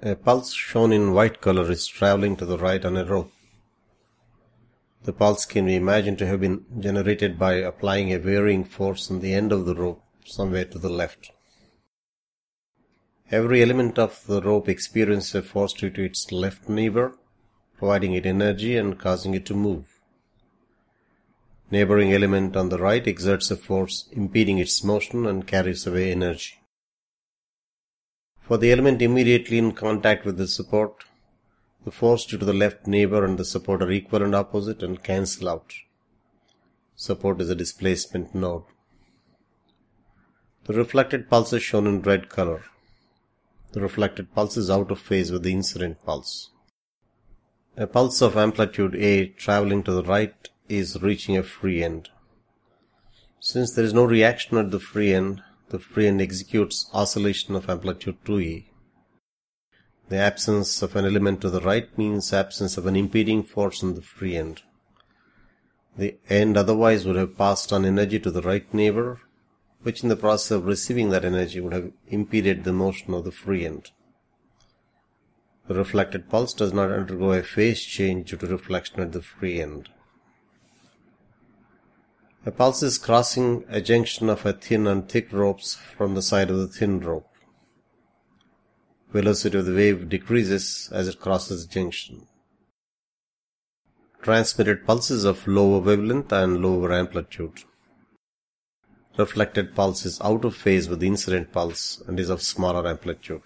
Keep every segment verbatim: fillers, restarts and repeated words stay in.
A pulse shown in white color is traveling to the right on a rope. The pulse can be imagined to have been generated by applying a varying force on the end of the rope somewhere to the left. Every element of the rope experiences a force due to its left neighbor, providing it energy and causing it to move. Neighboring element on the right exerts a force impeding its motion and carries away energy. For the element immediately in contact with the support, the force due to the left neighbor and the support are equal and opposite and cancel out. Support is a displacement node. The reflected pulse is shown in red color. The reflected pulse is out of phase with the incident pulse. A pulse of amplitude A traveling to the right is reaching a free end. Since there is no reaction at the free end, the free end executes oscillation of amplitude two E. The absence of an element to the right means absence of an impeding force on the free end. The end otherwise would have passed on energy to the right neighbor, which in the process of receiving that energy would have impeded the motion of the free end. The reflected pulse does not undergo a phase change due to reflection at the free end. A pulse is crossing a junction of a thin and thick ropes from the side of the thin rope. Velocity of the wave decreases as it crosses the junction. Transmitted pulse is of lower wavelength and lower amplitude. Reflected pulse is out of phase with the incident pulse and is of smaller amplitude.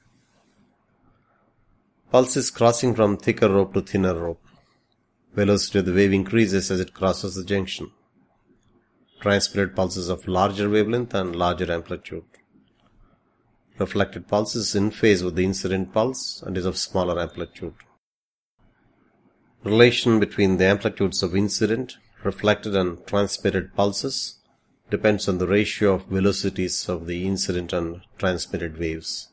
Pulse is crossing from thicker rope to thinner rope. Velocity of the wave increases as it crosses the junction. Transmitted pulse is of larger wavelength and larger amplitude. Reflected pulse is in phase with the incident pulse and is of smaller amplitude. Relation between the amplitudes of incident, reflected and transmitted pulses depends on the ratio of velocities of the incident and transmitted waves.